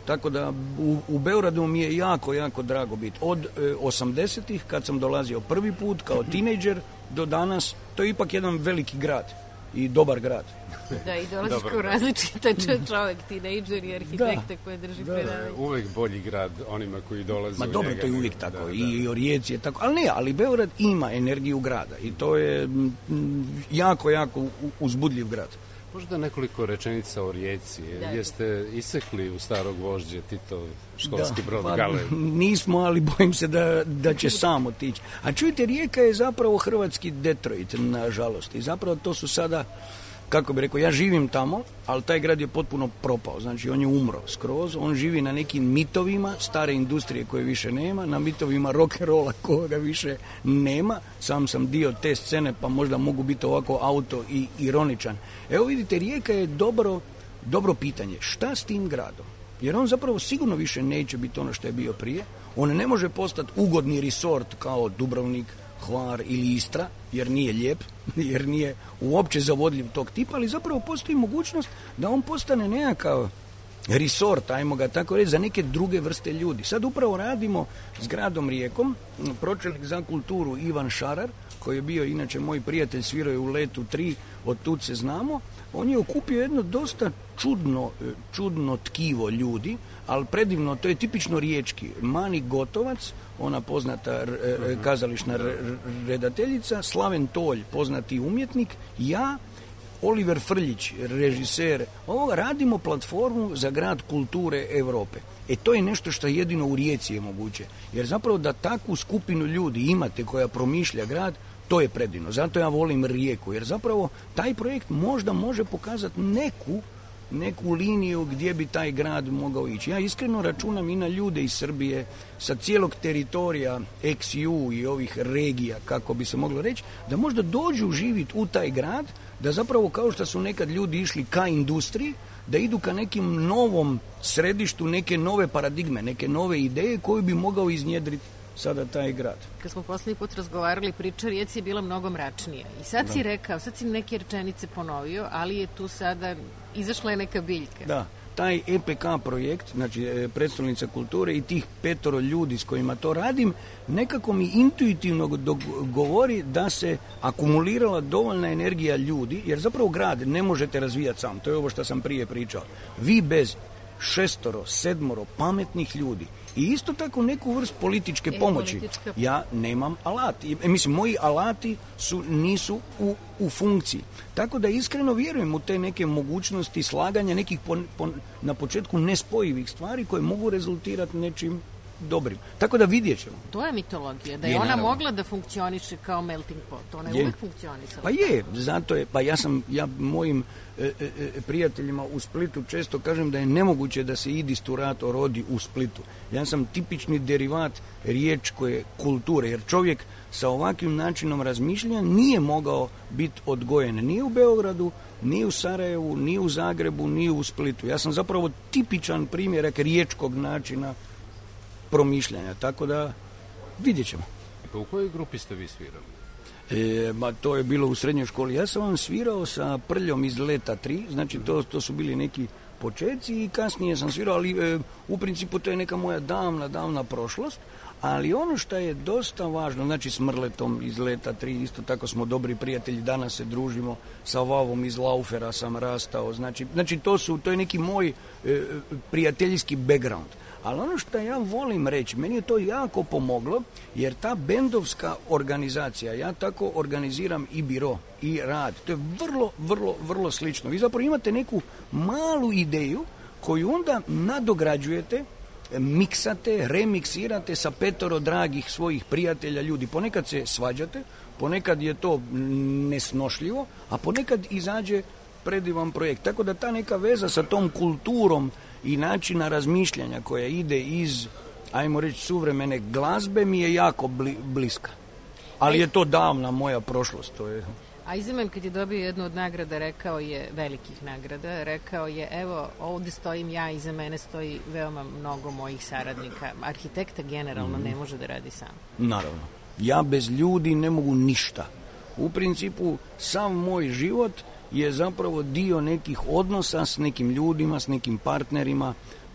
Tako da u, u Beogradu mi je jako, jako drago biti. Od e, osamdesetih, kad sam dolazio prvi put kao tinejdžer, do danas, to je ipak jedan veliki grad i dobar grad. Da, i dolaziš kao različita čovjek, tinejdžer i arhitekta koje drži da, predavanje. Uvek bolji grad onima koji dolaze Ma u dobro, njega. to je uvijek Da, tako, da. i, i o Rijeci je tako, ali ne, ali Beograd ima energiju grada i to je m, jako, jako u- uzbudljiv grad. Možda nekoliko rečenica o Rijeci. Da. Jeste isekli u starog vožđe Tito školski brod pa, Galeb? nismo, ali bojim se da, da će samo otići. A čujte, Rijeka je zapravo hrvatski Detroit, nažalost. I zapravo to su sada, kako bi rekao, ja živim tamo, ali taj grad je potpuno propao. Znači, on je umro skroz. On živi na nekim mitovima stare industrije koje više nema, na mitovima rock'n'rolla koga više nema. Sam sam dio te scene, pa možda mogu biti ovako auto i ironičan. Evo vidite, Rijeka je dobro, dobro pitanje. Šta s tim gradom? Jer on zapravo sigurno više neće biti ono što je bio prije. On ne može postati ugodni resort kao Dubrovnik, Hvar ili Istra, jer nije lijep, jer nije uopće zavodljiv tog tipa, ali zapravo postoji mogućnost da on postane nekakav resort, ajmo ga tako reći, za neke druge vrste ljudi. Sad upravo radimo s gradom Rijekom, pročelnik za kulturu Ivan Šarar, koji je bio inače moj prijatelj, svirao je u Letu tri, od tud se znamo, on je okupio jedno dosta čudno, čudno tkivo ljudi, ali predivno, to je tipično riječki. Mani Gotovac, ona poznata r, r, kazališna r, r, redateljica, Slaven Tolj, poznati umjetnik, ja, Oliver Frljić, režiser, ovo radimo platformu za grad kulture Europe. E to je nešto što jedino u Rijeci je moguće. Jer zapravo da takvu skupinu ljudi imate koja promišlja grad, to je predivno. Zato ja volim Rijeku, jer zapravo taj projekt možda može pokazati neku neku liniju gdje bi taj grad mogao ići. Ja iskreno računam i na ljude iz Srbije sa cijelog teritorija eks ju i ovih regija, kako bi se moglo reći, da možda dođu živjeti u taj grad, da zapravo kao što su nekad ljudi išli ka industriji, da idu ka nekim novom središtu, neke nove paradigme, neke nove ideje koju bi mogao iznjedriti sada taj grad. Kad smo posljednji put razgovarali, priča Rijeci je bila mnogo mračnija. I sad si rekao, sad si neke rečenice ponovio, ali je tu sada, izašla je neka biljka. Da, taj e pe ka projekt, znači e, predstavnica kulture i tih petoro ljudi s kojima to radim, nekako mi intuitivno dog- govori da se akumulirala dovoljna energija ljudi, jer zapravo grad ne možete razvijati sam, to je ovo što sam prije pričao. Vi bez šestoro, sedmoro pametnih ljudi i isto tako neku vrst političke E, pomoći. politička- Ja nemam alat. I, e, mislim, moji alati su, nisu u, u funkciji. Tako da iskreno vjerujem u te neke mogućnosti slaganja nekih po, po, na početku nespojivih stvari koje mogu rezultirati nečim dobrim. Tako da vidjet ćemo. To je mitologija, da je, Je, ona naravno. mogla da funkcioniše kao melting pot. Ona je, Je. uvijek funkcionisala. Pa je, zato je, pa ja sam, ja mojim e, e, e, prijateljima u Splitu često kažem da je nemoguće da se idisturato rodi u Splitu. Ja sam tipični derivat riječke kulture, jer čovjek sa ovakvim načinom razmišljanja nije mogao biti odgojen ni u Beogradu, ni u Sarajevu, ni u Zagrebu, ni u Splitu. Ja sam zapravo tipičan primjerak riječkog načina promišljanja, tako da vidjet ćemo. Pa u kojoj grupi ste vi svirali? E, ma to je bilo u srednjoj školi. Ja sam vam svirao sa Prljom iz Leta tri, znači to, to su bili neki počeci i kasnije sam svirao, ali e, u principu to je neka moja davna, davna prošlost, ali ono što je dosta važno, znači s Mrletom iz Leta tri, isto tako smo dobri prijatelji, danas se družimo, sa Vavom iz Laufera sam rastao, znači, znači to, su, to je neki moj e, prijateljski background. Ali ono što ja volim reći, meni je to jako pomoglo, jer ta bendovska organizacija, ja tako organiziram i biro, i rad, to je vrlo, vrlo, vrlo slično. Vi zapravo imate neku malu ideju koju onda nadograđujete, miksate, remiksirate sa petoro dragih svojih prijatelja, ljudi. Ponekad se svađate, ponekad je to nesnošljivo, a ponekad izađe predivan projekt. Tako da ta neka veza sa tom kulturom i načina razmišljanja koja ide iz, ajmo reći, suvremene glazbe mi je jako bli, bliska. Ali je to davna moja prošlost. To je... Eisenman kad je dobio jednu od nagrada, rekao je, velikih nagrada, rekao je, evo, ovdje stojim ja, iza mene stoji veoma mnogo mojih saradnika. Arhitekta generalno mm. ne može da radi sam. Naravno. Ja bez ljudi ne mogu ništa. U principu, sam moj život je zapravo dio nekih odnosa s nekim ljudima, s nekim partnerima.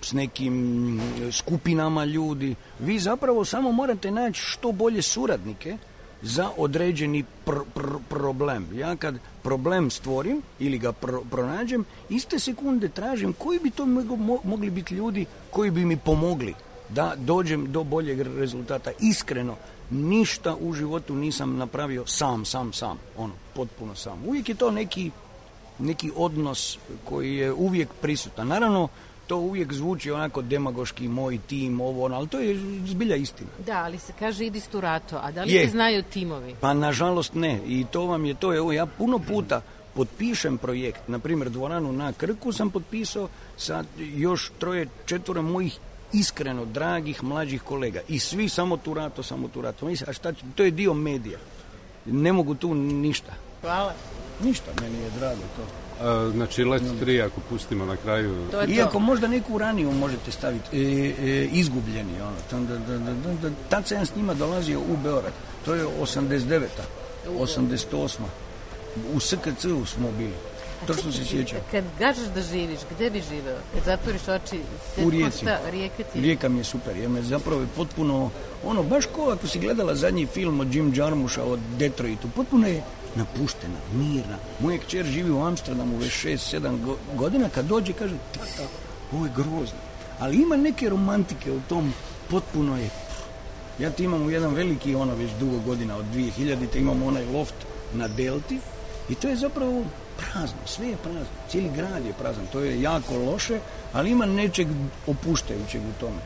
s nekim skupinama ljudi. Vi zapravo samo morate naći što bolje suradnike za određeni pr- pr- problem. Ja kad problem stvorim ili ga pr- pronađem, iste sekunde tražim koji bi to mo- mogli biti ljudi koji bi mi pomogli da dođem do boljeg rezultata. Iskreno, ništa u životu nisam napravio sam, sam, sam. Ono, potpuno sam. Uvijek je to neki, neki odnos koji je uvijek prisutan. Naravno, to uvijek zvuči onako demagoški, moj tim, ovo, ono, ali to je zbilja istina. Da, ali se kaže idi sturato, a da li Je. se znaju timovi? Pa nažalost ne, i to vam je to. Evo, ja puno puta potpišem projekt, na primjer dvoranu na Krku sam potpisao sa još troje, četvore mojih iskreno dragih mlađih kolega i svi samo turato, samo turato. A šta ću, to je dio medija. Ne mogu tu ništa. Hvala. Ništa, meni je drago to. A, znači, Let tri, ako pustimo na kraju... To je to. Iako možda neku raniju možete staviti, e, e, izgubljeni, ono, tam, da, da, da, da, da, tad sam s njima dolazio u Beograd, to je osamdeset deveta, osamdeset osma U S K C-u smo bili, to što se sjećam. Kad kažeš da živiš, gde bi živeo? Kad zatvoriš oči, U Rijeci. Rijeka ti... Rijeka mi je super, jer me zapravo je potpuno, ono, baš ko ako si gledala zadnji film od Jim Jarmusha o Detroitu, potpuno je napuštena, mirna. Moja kćer živi u Amsterdamu već šest sedam godina, kad dođe kaže, tata, ovo je grozno. Ali ima neke romantike u tom, potpuno je. Ja ti imam jedan veliki, ono već dugo godina, od dvije hiljadite, imam onaj loft na Delti i to je zapravo prazno, sve je prazno, cijeli grad je prazan, to je jako loše, ali ima nečeg opuštajućeg u tome.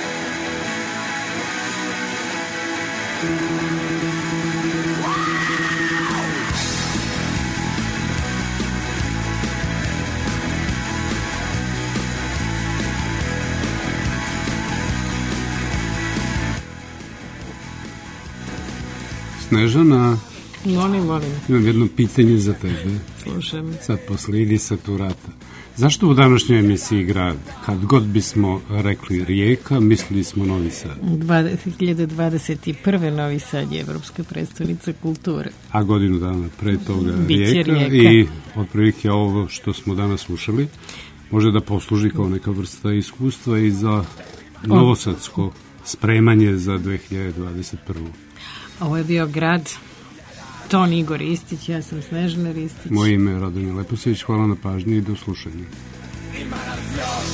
Snežana, Molim, molim. imam jedno pitanje za tebe. Slušam. Sad posle Idisa Turata. Zašto u današnjoj emisiji grad, kad god bismo rekli Rijeka, mislili smo Novi Sad? dve hiljade dvadeset prve. Novi Sad je Evropska predstavnica kulture. A godinu dana pre toga Biće Rijeka, Rijeka. I otprilike ovo što smo danas slušali može da posluži kao neka vrsta iskustva i za novosadsko spremanje za dve hiljade dvadeset prvu. Ovo je bio grad, ton Igor Ristić, ja sam Snežana Ristić. Moje ime je Radomir Leposić, hvala na pažnji i do slušanja. Ima nas još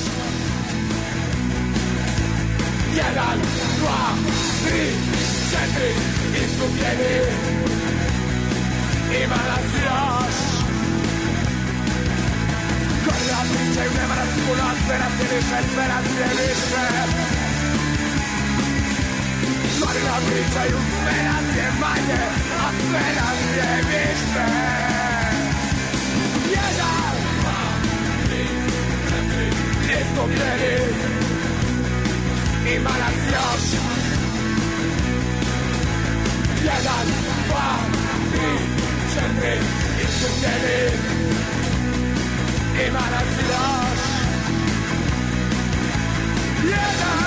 jedan, dva, tri, četiri, izgubljeni. Ima nas još koji nam pričaju, nema nas puno, sve nas je više, sve nas je više. Koji nam pričaju, sve nas je manje, a sve nas je više. Jedan, dva, tri, četiri, izgubljeni. Ima nas još jedan, dva, tri, četiri, izgubljeni. Ima nas još jedan.